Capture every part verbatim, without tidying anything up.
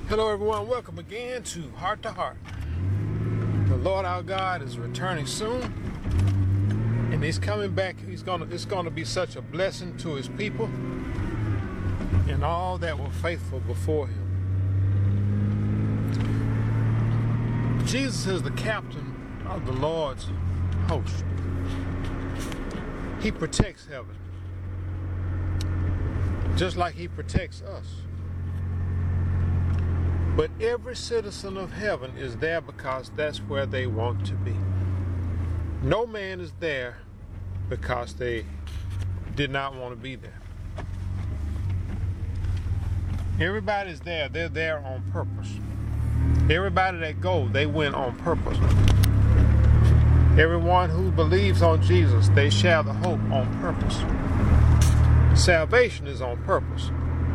Hello everyone, welcome again to Heart to Heart. The Lord our God is returning soon, and He's coming back. He's gonna it's gonna be such a blessing to His people and all that were faithful before Him. Jesus is the captain of the Lord's host. He protects heaven, just like He protects us. But every citizen of heaven is there because that's where they want to be. No man is there because they did not want to be there. Everybody's there. They're there on purpose. Everybody that go, they went on purpose. Everyone who believes on Jesus, they share the hope on purpose. Salvation is on purpose.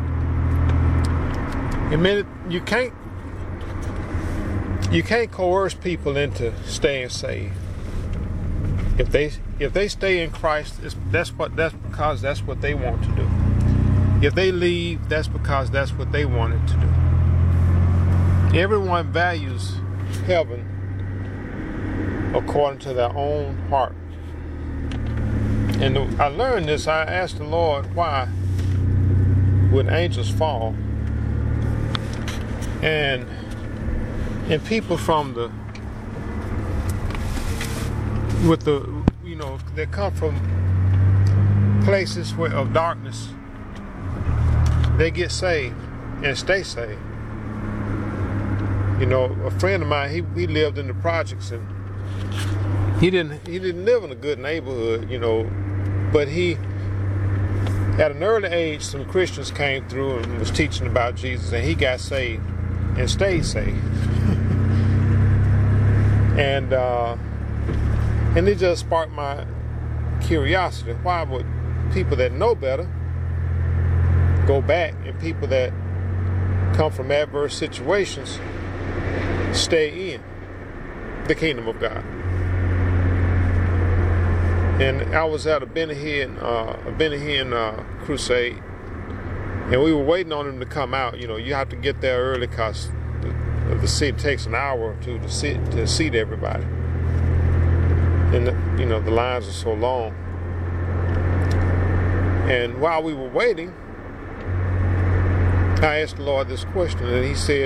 I mean, you can't you can't coerce people into staying saved. If they if they stay in Christ, it's, that's what that's because that's what they want to do. If they leave, that's because that's what they wanted to do. Everyone values heaven according to their own heart. And I learned this. I asked the Lord, why would angels fall? And and people from the with the you know they come from places where of darkness, they get saved and stay saved. You know, a friend of mine, he he lived in the projects, and he didn't he didn't live in a good neighborhood, you know, but he at an early age some Christians came through and was teaching about Jesus, and he got saved and stayed saved. and uh, and it just sparked my curiosity. Why would people that know better go back, and people that come from adverse situations stay in the kingdom of God? And I was at a Benny Hinn, uh, a Benny Hinn uh, crusade, and we were waiting on him to come out. You know, you have to get there early because the, the seat takes an hour or two to sit to seat everybody, and the, you know the lines are so long. And while we were waiting, I asked the Lord this question, and He said,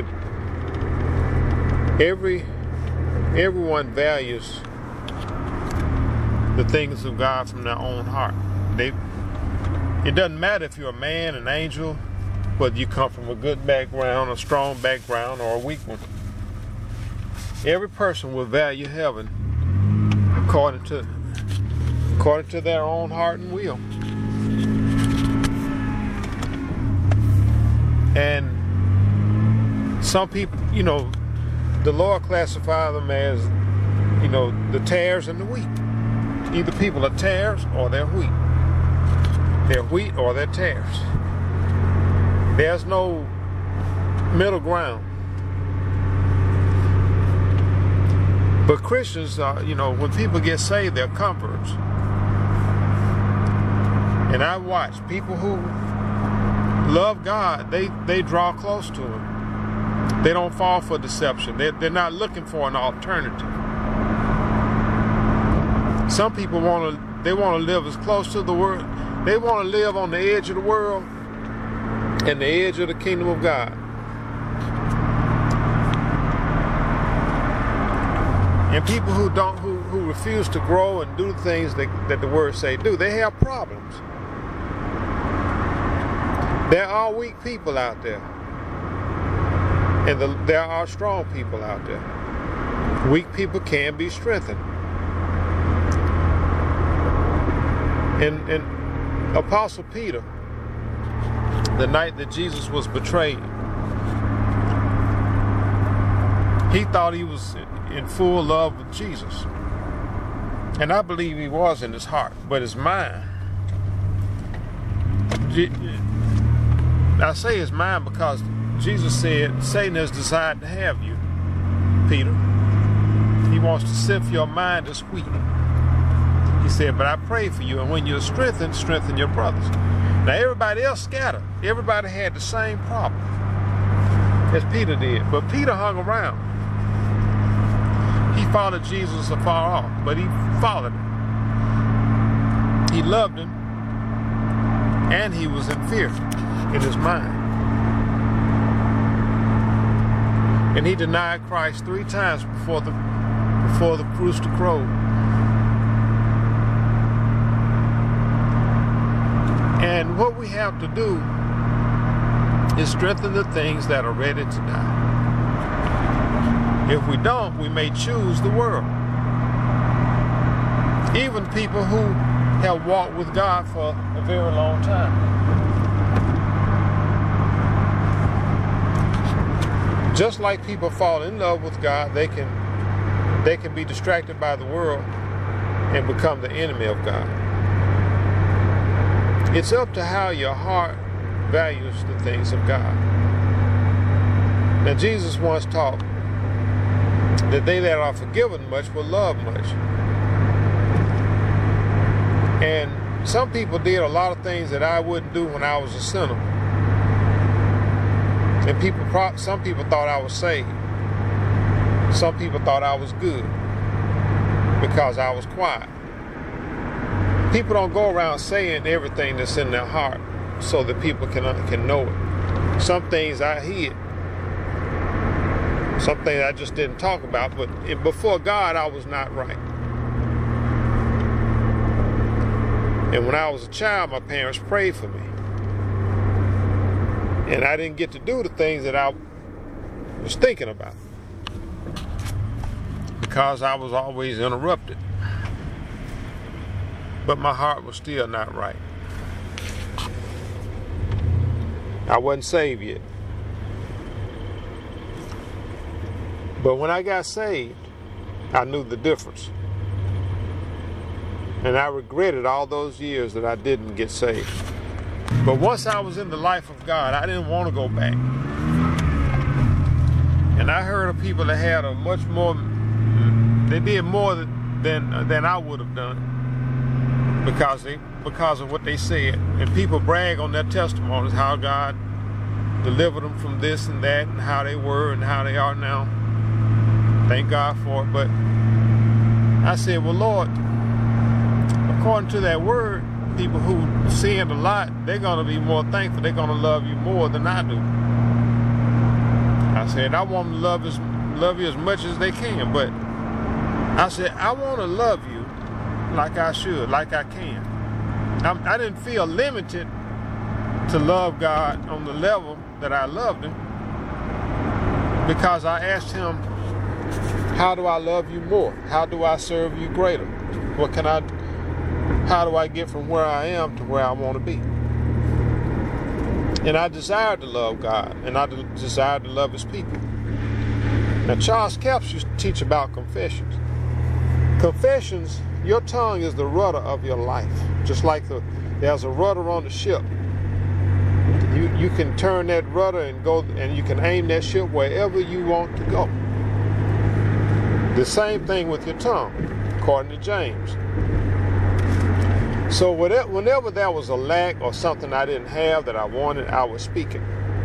"Every everyone values the things of God from their own heart. They." It doesn't matter if you're a man, an angel, whether you come from a good background, a strong background, or a weak one. Every person will value heaven according to according to their own heart and will. And some people, you know, the Lord classifies them as, you know, the tares and the wheat. Either people are tares or they're wheat. They're wheat or they're tares. There's no middle ground. But Christians, uh, you know, when people get saved, they're converts. And I watch people who love God, they, they draw close to Him. They don't fall for deception. They're, they're not looking for an alternative. Some people want to, they want to live as close to the Word. They want to live on the edge of the world and the edge of the kingdom of God. And people who don't, who, who refuse to grow and do the things that, that the Word say do, they have problems. There are weak people out there, and the, there are strong people out there. Weak people can be strengthened. And and. Apostle Peter, the night that Jesus was betrayed, he thought he was in full love with Jesus. And I believe he was in his heart, but his mind, I say his mind because Jesus said, Satan has desired to have you, Peter. He wants to sift your mind as wheat. He said, but I pray for you, and when you're strengthened, strengthen your brothers. Now everybody else scattered. Everybody had the same problem. as Peter did. But Peter hung around. He followed Jesus afar off, but he followed him. He loved him, and he was in fear in his mind. And he denied Christ three times before the before the rooster crowed. And what we have to do is strengthen the things that are ready to die. If we don't, we may choose the world. Even people who have walked with God for a very long time. Just like people fall in love with God, they can they can be distracted by the world and become the enemy of God. It's up to how your heart values the things of God. Now, Jesus once taught that they that are forgiven much will love much. And some people did a lot of things that I wouldn't do when I was a sinner. And people, some people thought I was saved. Some people thought I was good because I was quiet. People don't go around saying everything that's in their heart so that people can, can know it. Some things I hid. Some things I just didn't talk about. But before God, I was not right. And when I was a child, my parents prayed for me. And I didn't get to do the things that I was thinking about because I was always interrupted. But my heart was still not right. I wasn't saved yet. But when I got saved, I knew the difference. And I regretted all those years that I didn't get saved. But once I was in the life of God, I didn't want to go back. And I heard of people that had a much more, they did more than than I would have done because they because of what they said. And people brag on their testimonies, how God delivered them from this and that, and how they were and how they are now. Thank God for it. But I said, well, Lord, according to that word, people who sinned a lot, they're going to be more thankful. They're going to love you more than I do. I said, I want them to love, as, love you as much as they can. But I said, I want to love you like I should, like I can. I'm, I didn't feel limited to love God on the level that I loved him because I asked him, how do I love you more? How do I serve you greater? What can I How do I get from where I am to where I want to be? And I desired to love God, and I desired to love his people. Now, Charles Capps used to teach about confessions. Confessions, your tongue is the rudder of your life. Just like the, there's a rudder on the ship. You, you can turn that rudder and go, and you can aim that ship wherever you want to go. The same thing with your tongue, according to James. So whenever there was a lack or something I didn't have that I wanted, I was speaking.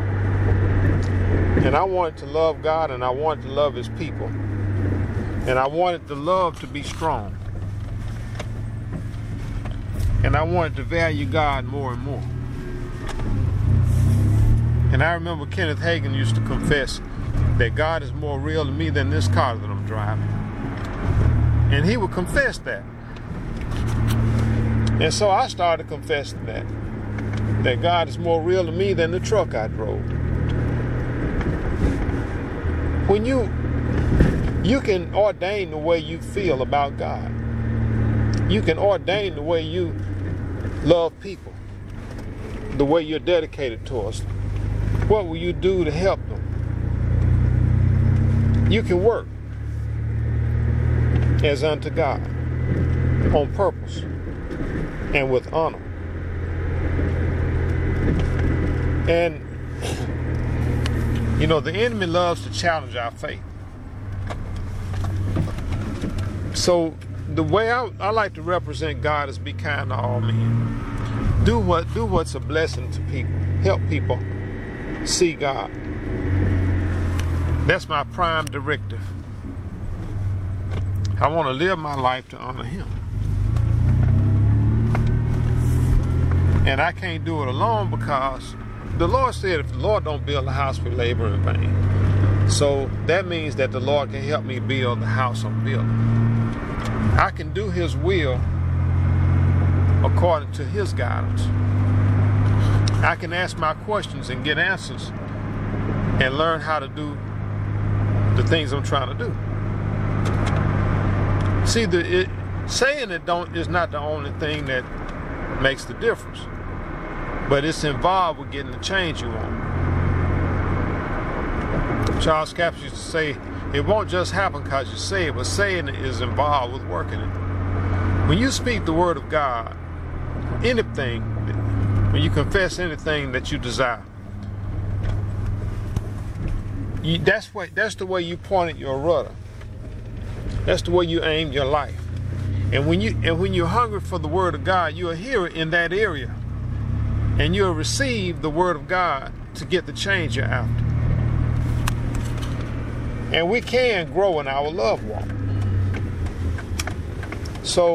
And I wanted to love God, and I wanted to love his people. And I wanted the love to be strong. And I wanted to value God more and more. And I remember Kenneth Hagin used to confess that God is more real to me than this car that I'm driving. And he would confess that. And so I started confessing that. That God is more real to me than the truck I drove. When you, you can ordain the way you feel about God. You can ordain the way you love people. The way you're dedicated towards them. What will you do to help them? You can work as unto God on purpose and with honor. And you know, the enemy loves to challenge our faith. So the way I, I like to represent God is be kind to all men. Do what do what's a blessing to people. Help people see God. That's my prime directive. I want to live my life to honor him. And I can't do it alone, because the Lord said if the Lord don't build a house, we labor in vain. So that means that the Lord can help me build the house I'm building. I can do his will according to his guidance. I can ask my questions and get answers and learn how to do the things I'm trying to do. See, the, it, saying it don't is not the only thing that makes the difference, but it's involved with getting the change you want. Charles Capps used to say, it won't just happen because you say it, but saying it is involved with working it. When you speak the word of God, anything, when you confess anything that you desire, you, that's what that's the way you point at your rudder. That's the way you aim your life. And when you and when you're hungry for the word of God, you'll hear it in that area, and you'll receive the word of God to get the change you're after. And we can grow in our love walk. So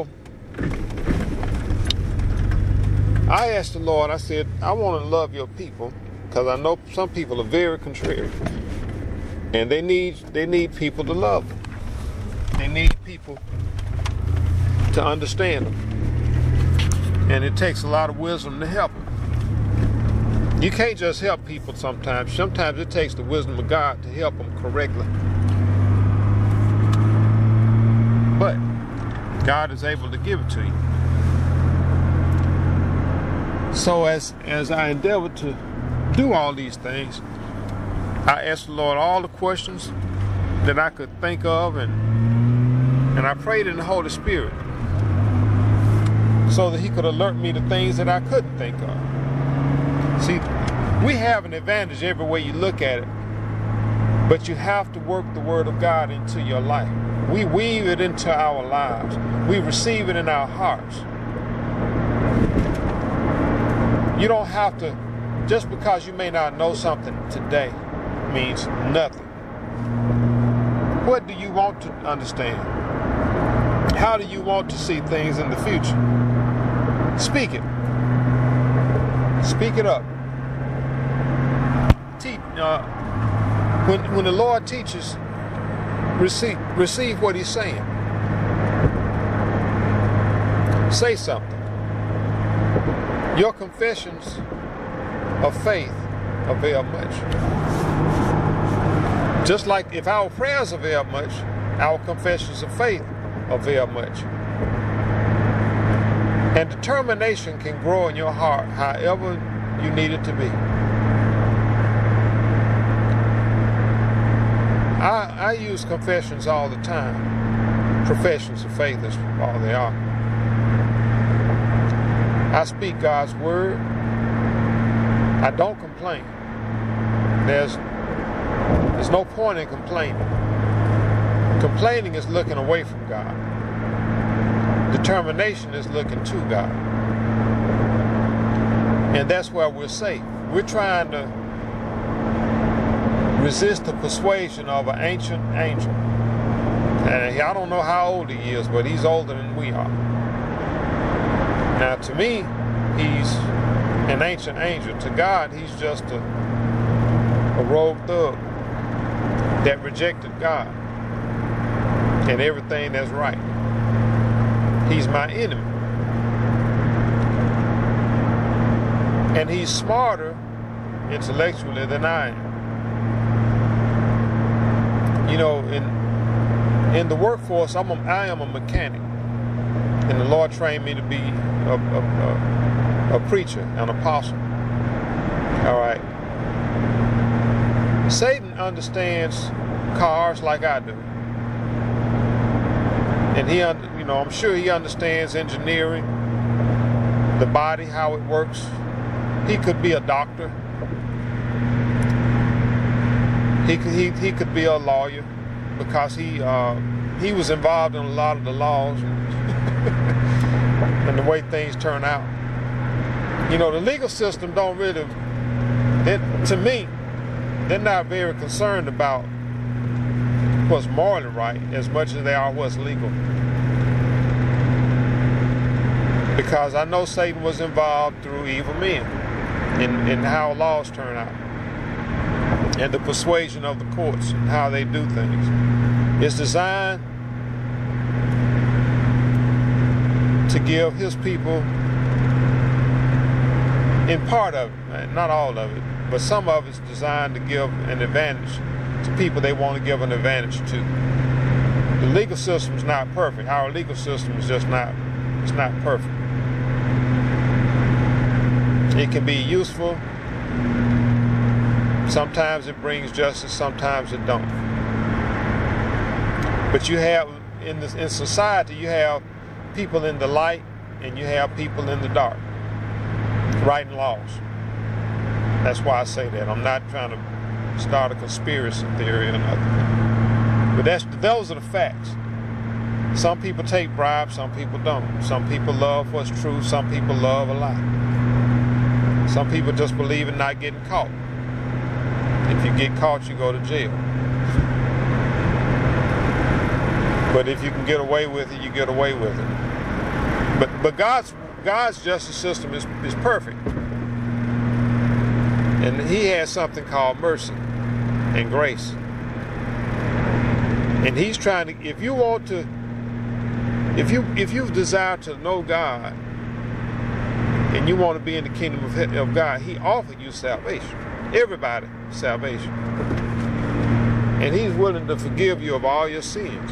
I asked the Lord, I said, I want to love your people, because I know some people are very contrary. And they need they need people to love them. They need people to understand them. And it takes a lot of wisdom to help them. You can't just help people sometimes. Sometimes it takes the wisdom of God to help them correctly. But God is able to give it to you. So as, as I endeavor to do all these things, I asked the Lord all the questions that I could think of, and and I prayed in the Holy Spirit so that he could alert me to things that I couldn't think of. See, we have an advantage every way you look at it, but you have to work the word of God into your life. We weave it into our lives. We receive it in our hearts. You don't have to, just because you may not know something today means nothing. What do you want to understand? How do you want to see things in the future? Speak it. Speak it up. Te- uh, when, when the Lord teaches, receive, receive what he's saying. Say something. Your confessions of faith avail much. Just like if our prayers avail much, our confessions of faith avail much. And determination can grow in your heart however you need it to be. I, I use confessions all the time. Professions of faith is all they are. I speak God's word. I don't complain. There's, there's no point in complaining. Complaining is looking away from God. Determination is looking to God. And that's where we're safe. We're trying to resist the persuasion of an ancient angel. And I don't know how old he is, but he's older than we are. Now, to me, he's an ancient angel. To God, he's just a, a rogue thug that rejected God and everything that's right. He's my enemy. And he's smarter intellectually than I am. You know, in in the workforce, I'm a, I am a mechanic. And the Lord trained me to be a, a, a, a preacher, an apostle. All right. Satan understands cars like I do. And he, you know, I'm sure he understands engineering, the body, how it works. He could be a doctor. He could, he, he could be a lawyer because he uh, he was involved in a lot of the laws and the way things turn out. You know, the legal system don't really, it, to me, they're not very concerned about what's morally right as much as they are what's legal. Because I know Satan was involved through evil men in, in how laws turn out, and the persuasion of the courts and how they do things. It's designed to give his people, in part of it, not all of it, but some of it's designed to give an advantage to people they want to give an advantage to. The legal system is not perfect. Our legal system is just not, it's not perfect. It can be useful. Sometimes it brings justice, sometimes it don't. But you have, in, this, in society, you have people in the light and you have people in the dark writing laws. That's why I say that. I'm not trying to start a conspiracy theory or nothing. But that's, those are the facts. Some people take bribes, some people don't. Some people love what's true, some people love a lie. Some people just believe in not getting caught. If you get caught, you go to jail. But if you can get away with it, you get away with it. But but God's God's justice system is, is perfect. And he has something called mercy and grace. And he's trying to, if you want to, if you if you desire to know God and you want to be in the kingdom of, of God, he offered you salvation. Everybody salvation. And he's willing to forgive you of all your sins.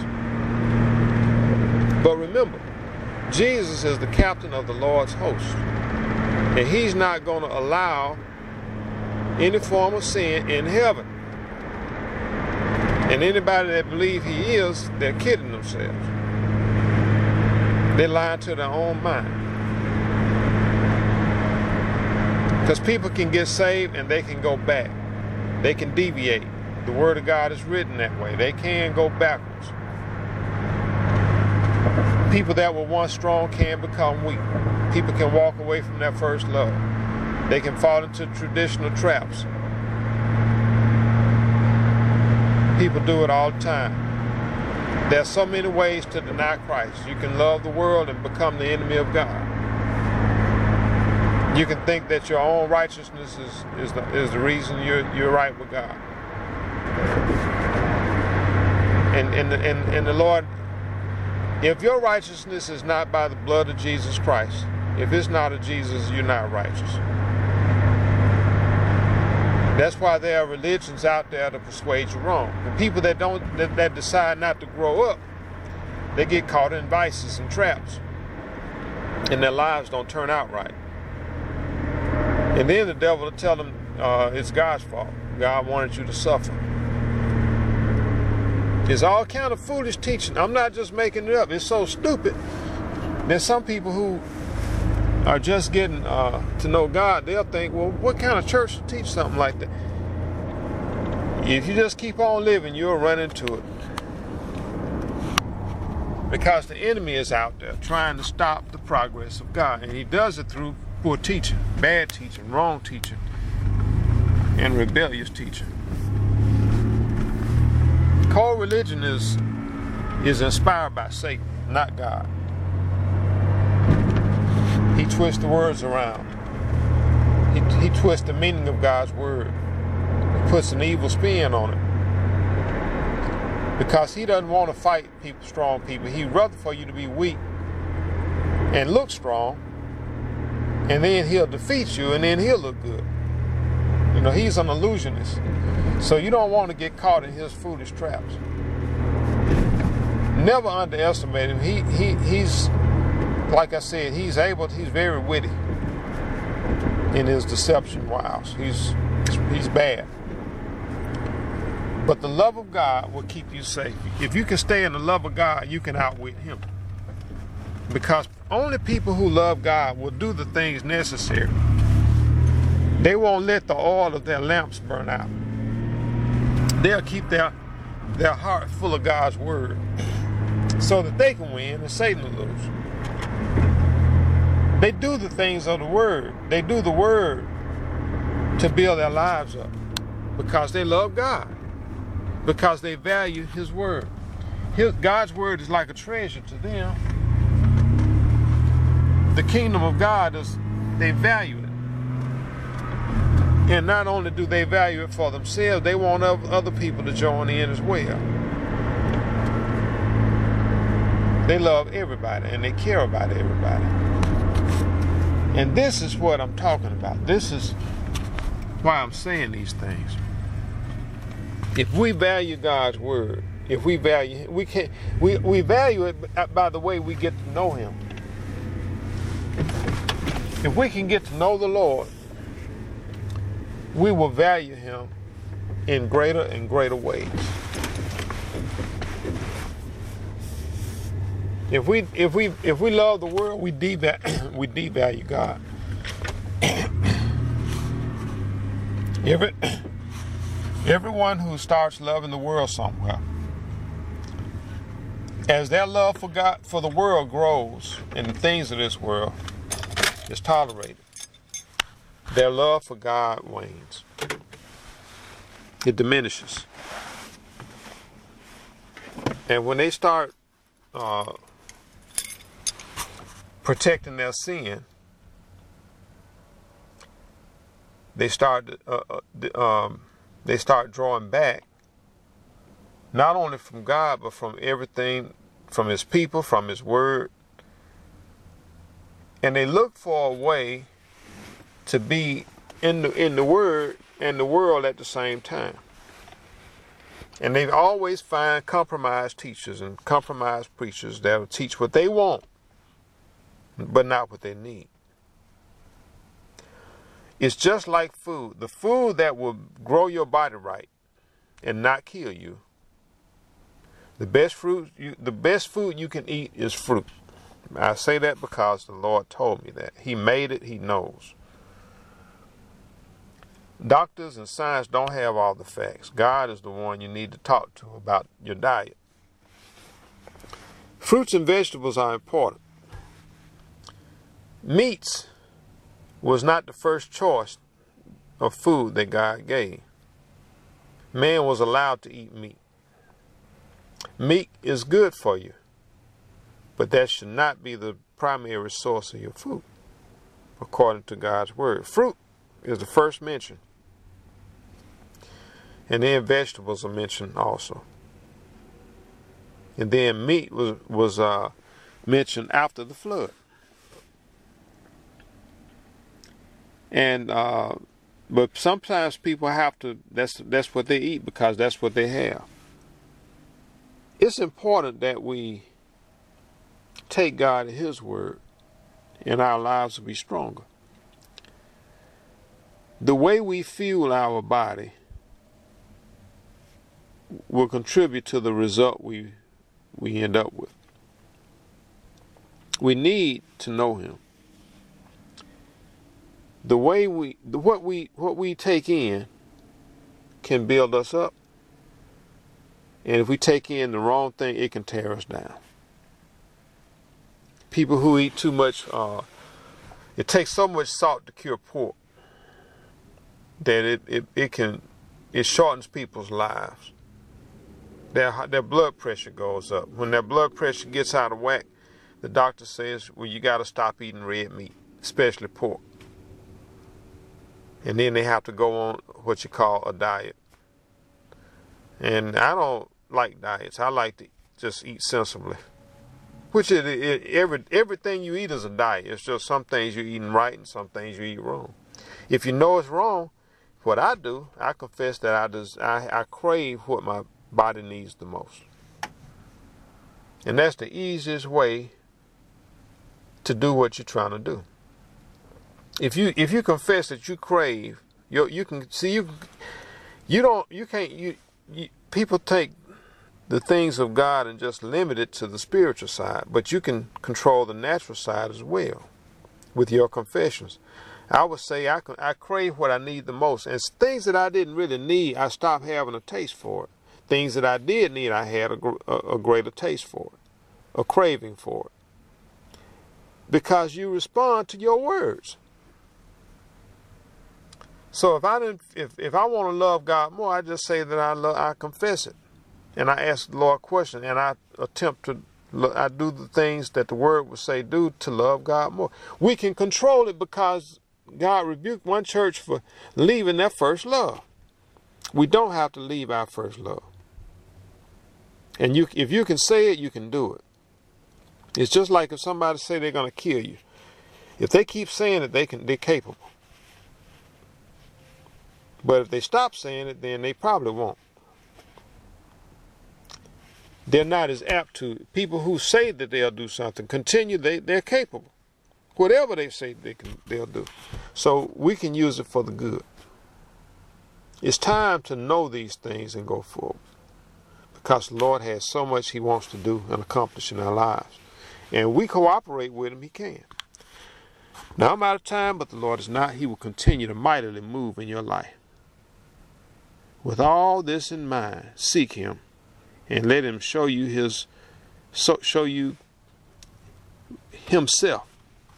But remember, Jesus is the captain of the Lord's host. And he's not going to allow any form of sin in heaven. And anybody that believes he is, they're kidding themselves. They're lying to their own mind. Because people can get saved and they can go back. They can deviate. The Word of God is written that way. They can go backwards. People that were once strong can become weak. People can walk away from their first love. They can fall into traditional traps. People do it all the time. There are so many ways to deny Christ. You can love the world and become the enemy of God. You can think that your own righteousness is, is, the, is the reason you're, you're right with God. And, and, and, and the Lord, if your righteousness is not by the blood of Jesus Christ, if it's not of Jesus, you're not righteous. That's why there are religions out there to persuade you wrong. The people that don't, that, that decide not to grow up, they get caught in vices and traps, and their lives don't turn out right. And then the devil will tell them uh, it's God's fault. God wanted you to suffer. It's all kind of foolish teaching. I'm not just making it up. It's so stupid. There's some people who are just getting uh, to know God. They'll think, well, what kind of church to teach something like that? If you just keep on living, you'll run into it. Because the enemy is out there trying to stop the progress of God. And he does it through poor teaching, bad teaching, wrong teaching, and rebellious teaching. Core religion is, is inspired by Satan, not God. He twists the words around. He, he twists the meaning of God's word. He puts an evil spin on it. Because he doesn't want to fight people, strong people. He'd rather for you to be weak and look strong, and then he'll defeat you, and then he'll look good. You know, he's an illusionist. So you don't want to get caught in his foolish traps. Never underestimate him. He he he's, like I said, he's able, he's very witty in his deception wiles. He's he's bad. But the love of God will keep you safe. If you can stay in the love of God, you can outwit him. Because only people who love God will do the things necessary. They won't let the oil of their lamps burn out. They'll keep their, their heart full of God's word so that they can win and Satan will lose. They do the things of the word. They do the word to build their lives up because they love God. because they value his word. His, God's word is like a treasure to them. The kingdom of God is, they value it. And not only do they value it for themselves, they want other people to join in as well. They love everybody and they care about everybody. And this is what I'm talking about. This is why I'm saying these things. If we value God's word, if we value, we can we we value it by the way we get to know Him. If we can get to know the Lord, we will value Him in greater and greater ways. If we if we if we love the world, we devalue we devalue God. Every everyone who starts loving the world somewhere, as their love for God for the world grows and the things of this world is tolerated, their love for God wanes. It diminishes. And when they start uh, protecting their sin, they start uh, uh, um, they start drawing back, not only from God but from everything, from His people, from His word, and they look for a way to be in the in the word and the world at the same time. And they always find compromised teachers and compromised preachers that will teach what they want, but not what they need. It's just like food. The food that will grow your body right and not kill you. The best fruit, you, the best food you can eat is fruit. I say that because the Lord told me that. He made it. He knows. Doctors and science don't have all the facts. God is the one you need to talk to about your diet. Fruits and vegetables are important. Meats was not the first choice of food that God gave. Man was allowed to eat meat. Meat is good for you, but that should not be the primary source of your food, according to God's word. Fruit is the first mention. And then vegetables are mentioned also. And then meat was, was uh, mentioned after the flood. And uh, but sometimes people have to, that's that's what they eat because that's what they have. It's important that we take God at His word and our lives will be stronger. The way we fuel our body will contribute to the result we we end up with. We need to know Him. The way we, the, what we, what we take in can build us up. And if we take in the wrong thing, it can tear us down. People who eat too much, uh, it takes so much salt to cure pork that it, it, it can, it shortens people's lives. Their, their blood pressure goes up. When their blood pressure gets out of whack, the doctor says, well, you got to stop eating red meat, especially pork. And then they have to go on what you call a diet. And I don't like diets. I like to just eat sensibly. Which it, it, every everything you eat is a diet. It's just some things you're eating right and some things you eat wrong. If you know it's wrong, what I do, I confess that I just I, I crave what my body needs the most. And that's the easiest way to do what you're trying to do. If you if you confess that you crave, you you can see you you don't you can't you, you people take the things of God and just limit it to the spiritual side, but you can control the natural side as well with your confessions. I would say I I crave what I need the most, and things that I didn't really need, I stopped having a taste for it. Things that I did need, I had a, a, a greater taste for it, a craving for it, because you respond to your words. So if I didn't, if, if I want to love God more, I just say that I love, I confess it. And I ask the Lord questions, and I attempt to, I do the things that the Word would say do to love God more. We can control it because God rebuked one church for leaving their first love. We don't have to leave our first love. And you, if you can say it, you can do it. It's just like if somebody say they're going to kill you. If they keep saying it, they can, they're capable. But if they stop saying it, then they probably won't. They're not as apt to. People who say that they'll do something, continue, they, they're capable. Whatever they say they can, they'll do. So we can use it for the good. It's time to know these things and go forward. Because the Lord has so much He wants to do and accomplish in our lives. And we cooperate with Him, He can. Now I'm out of time, but the Lord is not. He will continue to mightily move in your life. With all this in mind, seek Him and let Him show you His, so, show you Himself.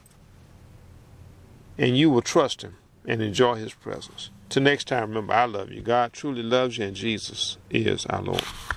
And you will trust Him and enjoy His presence. Till next time, remember, I love you. God truly loves you, and Jesus is our Lord.